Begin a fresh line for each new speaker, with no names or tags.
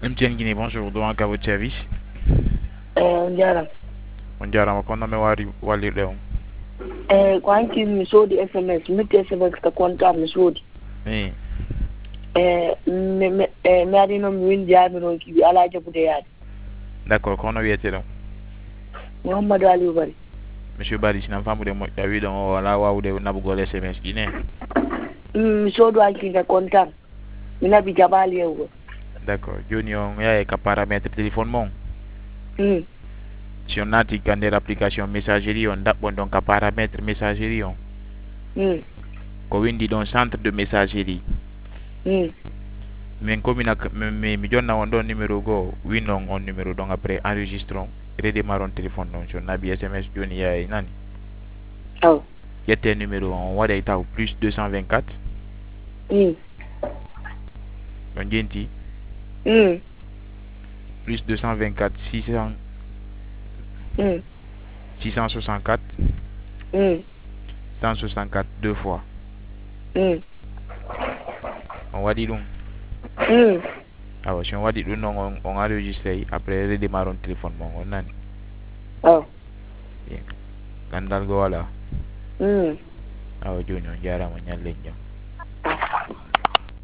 MTN Guinée, bonjour, donc à votre service.
Njara.
On dirait qu'on a wari wali leon.
Kwanki misodi SMS, miti SMS ka konta misodi.
Eh,
Me adi no mi windi ami no kibi ala jabude yadi.
d'accord, qu'on a eu été là.
Muhammadu Ali Ubari.
Monsieur Badi, si n'en femme de moi, t'as vu dans la wa ou de nabugo SMS Guinée.
Misodi wanki ka konta. Mina bi jabali ewo.
D'accord, Johnny, on y a qu'à paramètre téléphone mon.
Mm.
Si on a dit qu'on a l'application messagerie, on a donc qu'à paramètre messagerie.
Mm.
Quand on dit dans centre de messagerie.
Mm.
Mais comme il a mais John a un numéro go, oui non, on numéro donc après enregistrons, redémarrons téléphone donc si on a bien SMS Johnny y a nani.
Oh.
Il y a un numéro on va d'être au plus 224.
Mm.
On dit
Mm.
plus 224 600
Mm.
664
Mm.
164 deux fois.
Mm.
On va dire donc.
Mm.
Ah ouais, si on va dire non, on enregistre après redémarrons téléphone bon, on a.
Oh.
Bien. Gandal go wala.
Mm.
Ah ouais, Johnny on diara mo nyal lenjam.